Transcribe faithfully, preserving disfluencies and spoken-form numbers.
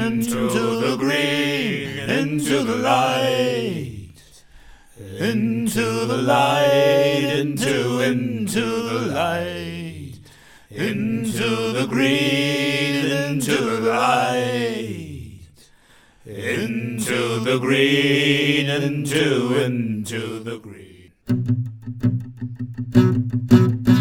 into the green, into the light, into the light, into, into the light, into the green, into the light, into the green, into, into the green.